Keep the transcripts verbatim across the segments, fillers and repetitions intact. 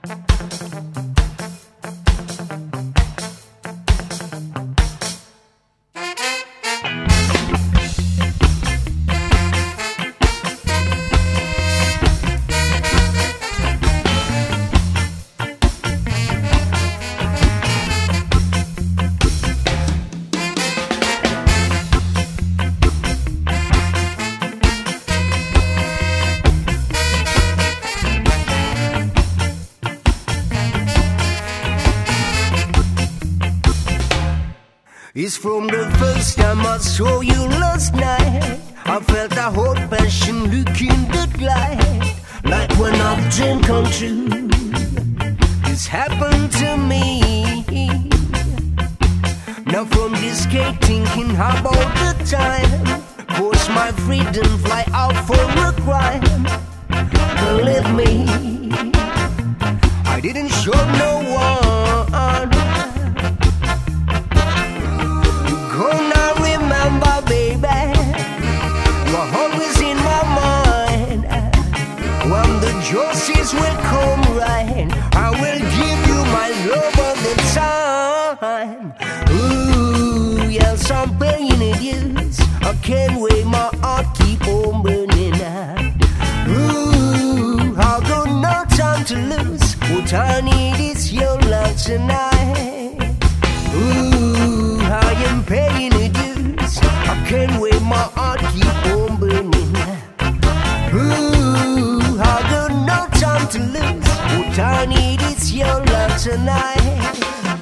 It's from the first time I saw you last night. I felt a hot passion look in the light, like when a dream come true. This happened to me. Now from this gate thinking about the time, force my freedom, fly out for a crime. Believe me, I didn't show no one. Gonna remember, baby, you're always in my mind. When the justice will come right, I will give you my love all the time. Ooh, yes, I'm paying the dues. I can't wait, my heart keep on burning. Ooh, I got no time to lose. What I need is your love tonight. Ooh, I am paying the dues. I can't wait, my heart keep on burning. Ooh, I got no time to lose. What I need is your love tonight.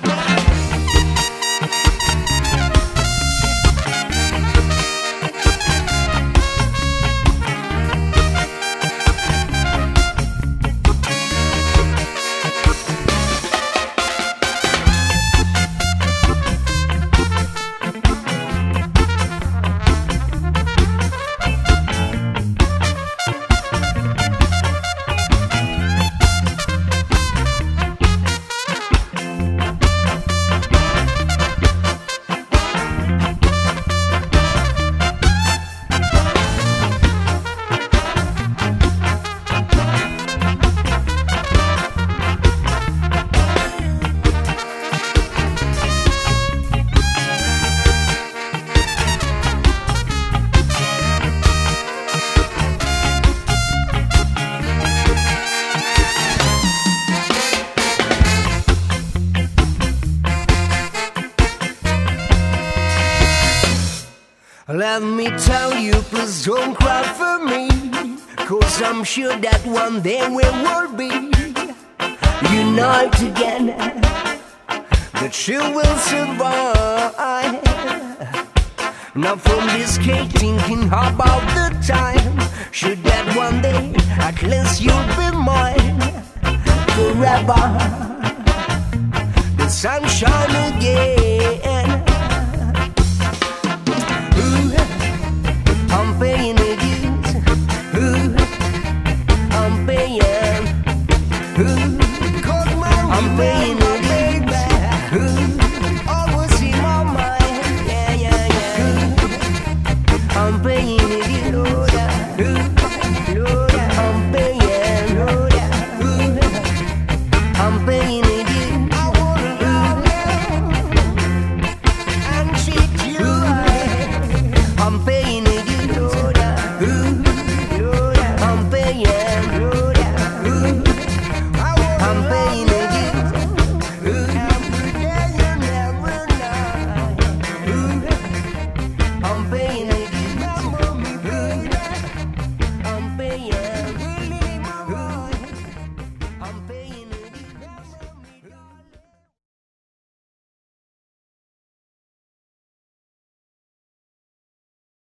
Let me tell you, please don't cry for me, 'cause I'm sure that one day we will be united again, that you will survive. Now from this cake thinking about the time, should that one day at least you'll be mine forever. The sunshine again.